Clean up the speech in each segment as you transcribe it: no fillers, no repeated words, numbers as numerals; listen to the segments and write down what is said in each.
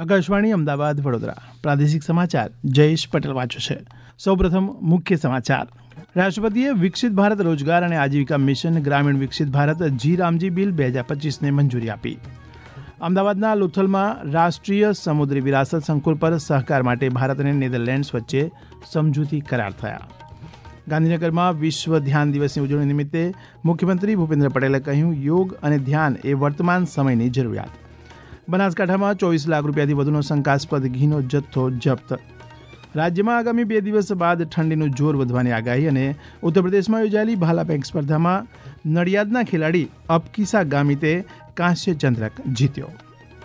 આકાશવાણી અમદાવાદ વડોદરા પ્રાદેશિક સમાચાર જયેશ પટેલ વાંચે છે. સૌપ્રથમ મુખ્ય સમાચાર. રાષ્ટ્રપતિએ વિકસિત ભારત રોજગાર અને આજીવિકા મિશન ગ્રામીણ વિકસિત ભારત જી રામજી બિલ 2025ને મંજૂરી આપી. અમદાવાદના લોથલમાં રાષ્ટ્રીય સમુદ્રી વિરાસત સંકુલ પર સહકાર માટે ભારત અને નેધરલેન્ડ્સ વચ્ચે સમજૂતી કરાર થયા. ગાંધીનગરમાં વિશ્વ ધ્યાન દિવસની ઉજવણી નિમિત્તે મુખ્યમંત્રી ભૂપેન્દ્ર પટેલે કહ્યું, યોગ અને ધ્યાન એ વર્તમાન સમયની જરૂરિયાત. બનાસકાંઠામાં 24 લાખ રૂપિયાથી વધુનો શંકાસ્પદ ઘીનો જથ્થો જપ્ત. રાજ્યમાં આગામી 2 દિવસ બાદ ઠંડીનું જોર વધવાની આગાહી અને ઉત્તરપ્રદેશમાં યોજાયેલી ભાલાફેંક સ્પર્ધામાં નડિયાદના ખેલાડી અપકીસા ગામિતે કાંસ્ય ચંદ્રક જીત્યો.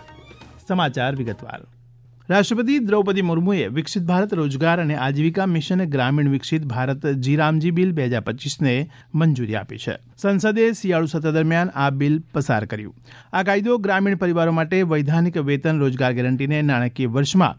સમાચાર વિગતવાર. રાષ્ટ્રપતિ દ્રૌપદી મુર્મુએ વિકસિત ભારત રોજગાર અને આજીવિકા મિશન ગ્રામીણ વિકસિત ભારત જી રામજી બિલ 2025ને મંજૂરી આપી છે. સંસદે શિયાળુ સત્ર દરમિયાન આ બિલ પસાર કર્યું. આ કાયદો ગ્રામીણ પરિવારો માટે વૈધાનિક વેતન રોજગાર ગેરંટીને નાણાકીય વર્ષમાં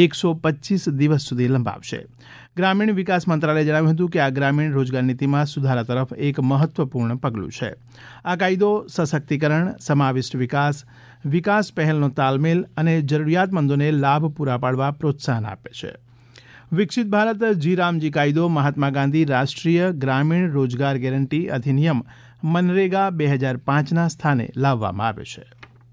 125 દિવસ સુધી લંબાવશે. ગ્રામીણ વિકાસ મંત્રાલયે જણાવ્યું હતું કે આ ગ્રામીણ રોજગાર નીતિમાં સુધારા તરફ એક મહત્વપૂર્ણ પગલું છે. આ કાયદો સશક્તિકરણ, સમાવિષ્ટ વિકાસ પહેલનો તાલમેલ અને જરૂરિયાતમંદોને લાભ પૂરા પાડવા પ્રોત્સાહન આપે છે. વિકસિત ભારત જી રામજી કાયદો મહાત્મા ગાંધી રાષ્ટ્રીય ગ્રામીણ રોજગાર ગેરંટી અધિનિયમ મનરેગા 2005ના સ્થાને લાવવામાં આવ્યો છે.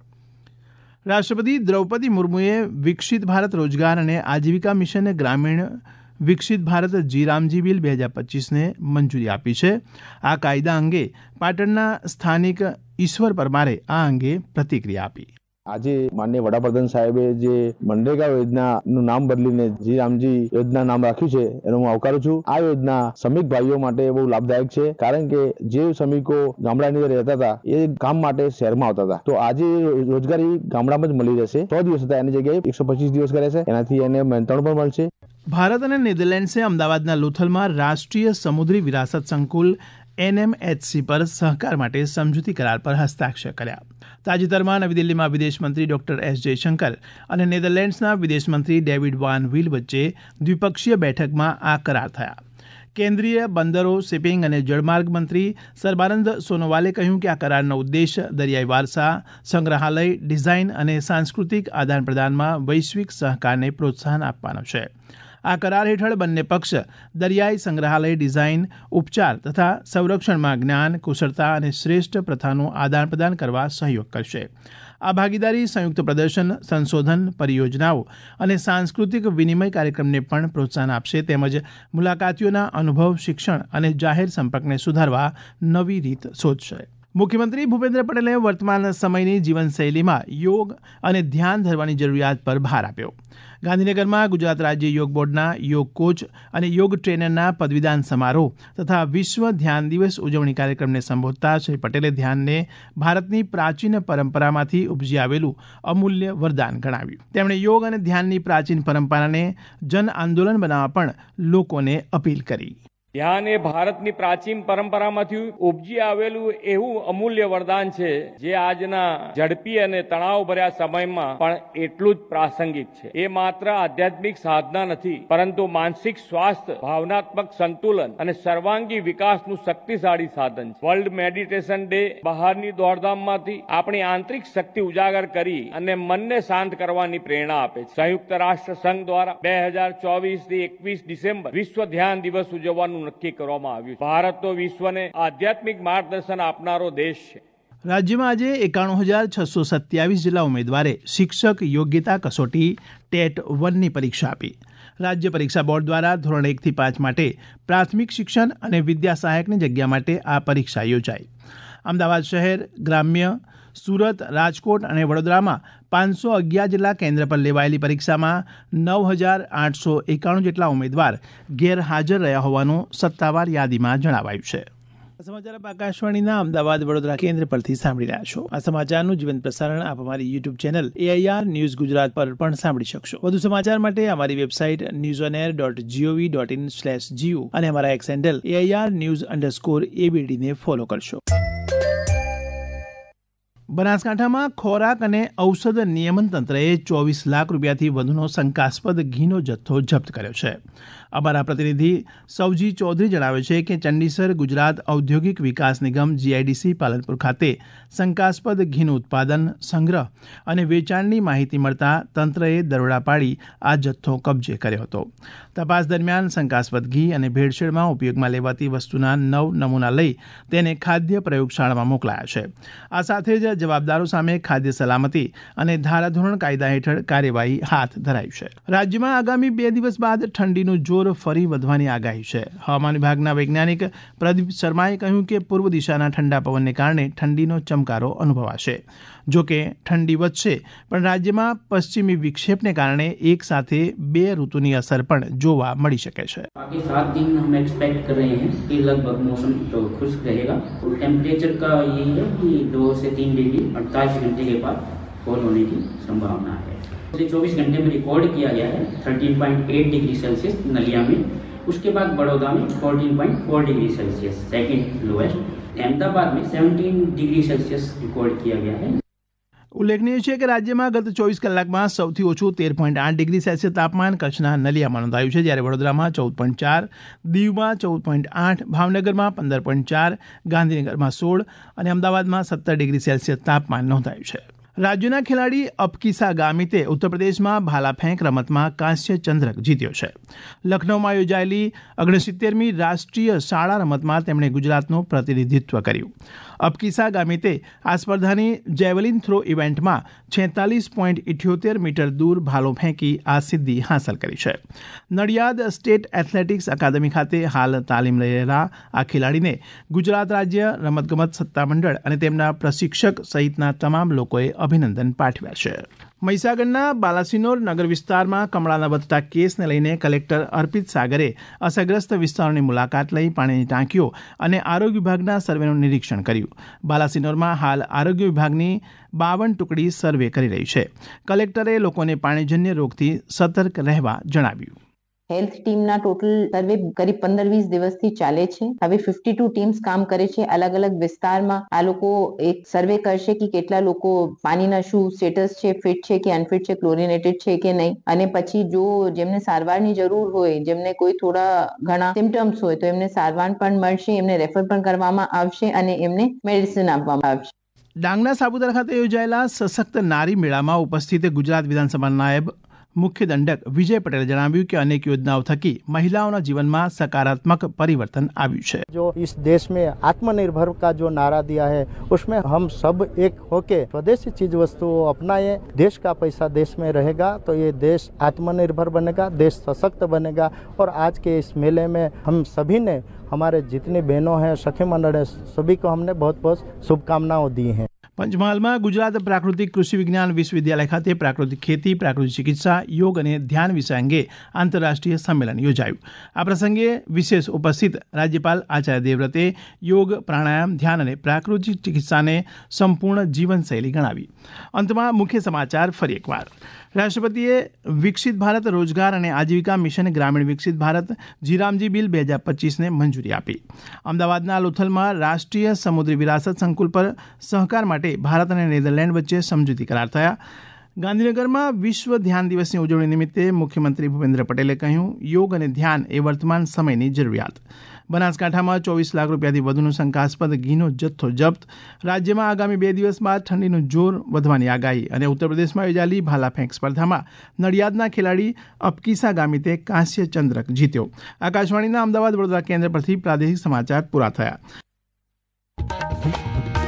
રાષ્ટ્રપતિ દ્રૌપદી મુર્મુએ વિકસિત ભારત રોજગાર અને આજીવિકા મિશન ગ્રામીણ વિકસિત ભારત જી રામજી બિલ 2025ને મંજૂરી આપી છે. આ કાયદા અંગે પાટણના સ્થાનિક ઈશ્વર પરમારે આ અંગે પ્રતિક્રિયા આપી. આજે માનનીય વડાપ્રધાન સાહેબે જે મનરેગા યોજનાનું નામ બદલીને જી રામજી યોજના નામ રાખ્યું છે એનો હું આવકારું છું. આ યોજના શ્રમિક ભાઈઓ માટે બહુ લાભદાયક છે, કારણ કે જે શ્રમિકો ગામડાની અંદર રહેતા હતા એ કામ માટે શહેરમાં આવતા હતા, તો આજે રોજગારી ગામડામાં જ મળી રહેશે. 100 દિવસ હતા એની જગ્યાએ 125 દિવસ કરે છે, એનાથી એને મહેનતાણું પણ મળશે. ભારત અને નેધરલેન્ડ્સે અમદાવાદના લોથલમાં રાષ્ટ્રીય સમુદ્રી વિરાસત સંકુલ NMHC પર સહકાર માટે સમજૂતી કરાર પર હસ્તાક્ષર કર્યા. તાજેતરમાં નવી દિલ્હીમાં વિદેશમંત્રી ડોક્ટર એસ જયશંકર અને નેધરલેન્ડ્સના વિદેશમંત્રી ડેવિડ વાન વીલ વચ્ચે દ્વિપક્ષીય બેઠકમાં આ કરાર થયા. કેન્દ્રીય બંદરો, શિપિંગ અને જળમાર્ગ મંત્રી સર્બાનંદ સોનોવાલે કહ્યું કે આ કરારનો ઉદ્દેશ દરિયાઈ વારસા, સંગ્રહાલય, ડિઝાઇન અને સાંસ્કૃતિક આદાન પ્રદાનમાં વૈશ્વિક સહકારને પ્રોત્સાહન આપવાનો છે. આ કરાર હેઠળ બંને પક્ષ દરિયાઈ સંગ્રહાલય ડિઝાઇન, ઉપચાર તથા સંરક્ષણમાં જ્ઞાન, કુશળતા અને શ્રેષ્ઠ પ્રથાનું આદાન પ્રદાન કરવા સહયોગ કરશે. આ ભાગીદારી સંયુક્ત પ્રદર્શન, સંશોધન, પરિયોજનાઓ અને સાંસ્કૃતિક વિનિમય કાર્યક્રમને પણ પ્રોત્સાહન આપશે, તેમજ મુલાકાતીઓના અનુભવ, શિક્ષણ અને જાહેર સંપર્કને સુધારવા નવી રીત શોધશે. મુખ્યમંત્રી ભૂપેન્દ્ર પટેલે વર્તમાન સમયની જીવનશૈલીમાં યોગ અને ધ્યાન ધરવાની જરૂરિયાત પર ભાર આપ્યો. ગાંધીનગરમાં ગુજરાત રાજ્ય યોગ બોર્ડના યોગ કોચ અને યોગ ટ્રેનરના પદવીદાન સમારોહ તથા વિશ્વ ધ્યાન દિવસ ઉજવણી કાર્યક્રમને સંબોધતા શ્રી પટેલે ધ્યાનને ભારતની પ્રાચીન પરંપરામાંથી ઉપજી આવેલું અમૂલ્ય વરદાન ગણાવ્યું. તેમણે યોગ અને ધ્યાનની પ્રાચીન પરંપરાને જન આંદોલન બનાવવા પણ લોકોને અપીલ કરી. ધ્યાન એ ભારતની પ્રાચીન પરંપરામાંથી ઉપજી આવેલું એવું અમૂલ્ય વરદાન છે, જે આજના ઝડપી અને તણાવભર્યા સમયમાં પણ એટલું જ પ્રાસંગિક છે. એ માત્ર આધ્યાત્મિક સાધના નથી, પરંતુ માનસિક સ્વાસ્થ્ય, ભાવનાત્મક સંતુલન અને સર્વાંગી વિકાસનું શક્તિશાળી સાધન છે. વર્લ્ડ મેડિટેશન ડે બહારની દોડધામમાંથી આપણી આંતરિક શક્તિ ઉજાગર કરી અને મનને શાંત કરવાની પ્રેરણા આપે છે. સંયુક્ત રાષ્ટ્ર સંઘ દ્વારા 2024 થી 21 ડિસેમ્બર વિશ્વ ધ્યાન દિવસ ઉજવવાનું નક્કી કરવામાં આવ્યું. ભારત તો વિશ્વને આધ્યાત્મિક માર્ગદર્શન આપનારો દેશ છે. રાજ્યમાં આજે 91,627 જેટલા ઉમેદવારે શિક્ષક યોગ્યતા કસોટી ટેટ 1ની પરીક્ષા આપી. રાજ્ય પરીક્ષા બોર્ડ દ્વારા ધોરણ 1 થી 5 માટે પ્રાથમિક શિક્ષણ અને વિદ્યા સહાયકની જગ્યા માટે આ પરીક્ષા યોજાઈ. અમદાવાદ શહેર, ગ્રામ્ય, સુરત, રાજકોટ અને વડોદરામાં 511 જેટલા કેન્દ્ર પર લેવાયેલી પરીક્ષામાં 9,891 જેટલા ઉમેદવાર ગેરહાજર રહ્યા હોવાનું સત્તાવાર યાદીમાં જણાવાયું છે. સમાચાર આપ આકાશવાણીના અમદાવાદ વડોદરા કેન્દ્ર પરથી સાંભળી રહ્યા છો. આ સમાચારનું જીવંત પ્રસારણ આપ અમારી YouTube channel AIR news Gujarat પર પણ સાંભળી શકશો. વધુ સમાચાર માટે અમારી વેબસાઇટ newsonair.gov.in/gu અને અમારા એક્સ હેન્ડલ AIR_news_ABD ને ફોલો કરશો. બનાસકાંઠામાં ખોરાક અને ઔષધ નિયમન તંત્રએ 24 લાખ રૂપિયાથી વધુનો શંકાસ્પદ ઘીનો જથ્થો જપ્ત કર્યો છે. અમારા પ્રતિનિધિ સૌજી ચૌધરી જણાવે છે કે ચંડીસર ગુજરાત ઔદ્યોગિક વિકાસ નિગમ GIDC પાલનપુર ખાતે શંકાસ્પદ ઘીનું ઉત્પાદન, સંગ્રહ અને વેચાણની માહિતી મળતા તંત્રએ દરોડા પાડી આ જથ્થો કબજે કર્યો હતો. તપાસ દરમિયાન શંકાસ્પદ ઘી અને ભેળસેળમાં ઉપયોગમાં લેવાતી વસ્તુના 9 નમૂના લઈ તેને ખાદ્ય પ્રયોગશાળામાં મોકલાયા છે. આ સાથે જ જવાબદારો સામે ખાદ્ય સલામતી અને ધારાધોરણ કાયદા હેઠળ કાર્યવાહી હાથ ધરાઈ છે. રાજ્યમાં આગામી 2 દિવસ બાદ ઠંડીનું જોર ફરી વધવાની આગાહી છે. હવામાન વિભાગના વૈજ્ઞાનિક પ્રદીપ શર્માએ કહ્યું કે પૂર્વ દિશાના ઠંડા પવનને કારણે ઠંડીનો ચમકારો અનુભવાશે. જોકે ઠંડી વધશે પણ રાજ્યમાં પશ્ચિમી વિક્ષેપને કારણે એક સાથે 2 ઋતુની અસર પણ જોવા મળી શકે છે. आगे 7 दिन हम एक्सपेक्ट कर रहे हैं कि लगभग मौसम तो खुश्क रहेगा और टेम्परेचर का यही है कि 2 से 3 डिग्री 48 घंटे के बाद फॉल होने की संभावना है. पिछले 24 घंटे में रिकॉर्ड किया गया है 13.8 डिग्री सेल्सियस नलिया में, उसके बाद बड़ौदा में 14.4 degree Celsius second lowest, Ahmedabad में 17 डिग्री सेल्सियस रिकॉर्ड किया गया है. ઉલ્લેખનીય છે કે રાજ્યમાં ગત 24 કલાકમાં સૌથી ઓછું 13.8 ડિગ્રી સેલ્સિયસ તાપમાન કચ્છના નલિયામાં નોંધાયું છે, જ્યારે વડોદરામાં 14.4, દીવમાં 14.8, ભાવનગરમાં 15.4, ગાંધીનગરમાં 16 અને અમદાવાદમાં 17 ડિગ્રી સેલ્સિયસ તાપમાન નોંધાયું છે. રાજ્યના ખેલાડી અપકીસા ગામિતે ઉત્તર પ્રદેશમાં ભાલા ફેંક રમતમાં કાંસ્ય ચંદ્રક જીત્યો છે. લખનૌમાં યોજાયેલી 69મી રાષ્ટ્રીય શાળા રમતમાં તેમણે ગુજરાતનું પ્રતિનિધિત્વ કર્યું. અપકીસા ગામિતે આ સ્પર્ધાની જેવલિન થ્રો ઇવેન્ટમાં 46.78 મીટર દૂર ભાલો ફેંકી આ સિદ્ધિ હાંસલ કરી છે. નડિયાદ સ્ટેટ એથ્લેટિક્સ અકાદમી ખાતે હાલ તાલીમ લઈ રહેલા આ ખેલાડીને ગુજરાત રાજ્ય રમતગમત સત્તામંડળ અને તેમના પ્રશિક્ષક સહિતના તમામ લોકોએ અભિનંદન પાઠવ્યા છે. મહીસાગરના બાલાસિનોર નગર વિસ્તારમાં કમળાના વધતા કેસને લઈને કલેક્ટર અર્પિત સાગરે અસરગ્રસ્ત વિસ્તારોની મુલાકાત લઈ પાણીની ટાંકીઓ અને આરોગ્ય વિભાગના સર્વેનું નિરીક્ષણ કર્યું. બાલાસિનોરમાં હાલ આરોગ્ય વિભાગની 52 ટુકડી સર્વે કરી રહી છે. કલેક્ટરે લોકોને પાણીજન્ય રોગથી સતર્ક રહેવા જણાવ્યું. હેલ્થ ટીમના ટોટલ સર્વે કરીબ 15-20 દિવસથી ચાલે છે. હવે 52 ટીમ્સ કામ કરે છે. અલગ અલગ વિસ્તારમાં આ લોકો એક સર્વે કરશે કે કેટલા લોકો પાણીના શું સ્ટેટસ છે, ફિટ છે કે અનફિટ છે, ક્લોરિનેટેડ છે કે નહીં, અને પછી જો જેમને સારવારની જરૂર હોય, જેમને કોઈ થોડા ઘણા સિમ્ટમ્સ હોય તો એમને સારવાર પણ મળશે, એમને રેફર પણ કરવામાં આવશે અને એમને મેડિસિન આપવામાં આવશે. ડાંગના સાપુતારા ખાતે યોજાયેલા સશક્ત નારી મેળામાં ઉપસ્થિત ગુજરાત વિધાનસભા નાયબ મુખ્ય દંડક વિજય પટેલે જણાવ્યું કે અનેક યોજનાઓ થકી મહિલાઓના જીવનમાં સકારાત્મક પરિवर्तन આવ્યું છે. जो इस देश में आत्मनिर्भर का जो नारा दिया है उसमें हम सब एक होके स्वदेशी चीज वस्तु अपनाएं. देश का पैसा देश में रहेगा तो ये देश आत्मनिर्भर बनेगा, देश सशक्त बनेगा. और आज के इस मेले में हम सभी ने हमारे जितनी बहनों हैं, सखी मंडल है, सभी को हमने बहुत बहुत शुभकामनाओं दी हैं. પંચમહાલમાં ગુજરાત પ્રાકૃતિક કૃષિ વિજ્ઞાન વિશ્વવિદ્યાલય ખાતે પ્રાકૃતિક ખેતી, પ્રાકૃતિક ચિકિત્સા, યોગ અને ધ્યાન વિષય અંગે આંતરરાષ્ટ્રીય સંમેલન યોજાયું. આ પ્રસંગે વિશેષ ઉપસ્થિત રાજ્યપાલ આચાર્ય દેવવ્રતે યોગ, પ્રાણાયામ, ધ્યાન અને પ્રાકૃતિક ચિકિત્સાને સંપૂર્ણ જીવનશૈલી ગણાવી. અંતમાં મુખ્ય સમાચાર ફરી એકવાર. રાષ્ટ્રપતિએ વિકસિત ભારત રોજગાર અને આજીવિકા મિશન ગ્રામીણ વિકસિત ભારત જીરામજી બિલ 2025ને મંજૂરી આપી. અમદાવાદના લોથલમાં રાષ્ટ્રીય સમુદ્રી વિરાસત સંકુલ પર સહકાર માટે ભારત અને નેધરલેન્ડ વચ્ચે સમજૂતી કરાર થયા. ગાંધીનગરમાં વિશ્વ ધ્યાન દિવસની ઉજવણી નિમિત્તે મુખ્યમંત્રી ભૂપેન્દ્ર પટેલે કહ્યું, યોગ અને ધ્યાન એ વર્તમાન સમયની જરૂરિયાત. બનાસકાંઠામાં 24 લાખ રૂપિયાથી વધુનો શંકાસ્પદ ઘીનો જથ્થો જપ્ત. રાજ્યમાં આગામી 2 દિવસ બાદ ઠંડીનું જોર વધવાની આગાહી. અને ઉત્તર પ્રદેશમાં યોજાયેલી ભાલા ફેંક સ્પર્ધામાં નડિયાદના ખેલાડી અપકીસા ગામિતે કાંસ્ય ચંદ્રક જીત્યો. આકાશવાણીના અમદાવાદ વડોદરા કેન્દ્ર પરથી પ્રાદેશિક સમાચાર પૂરા થયા.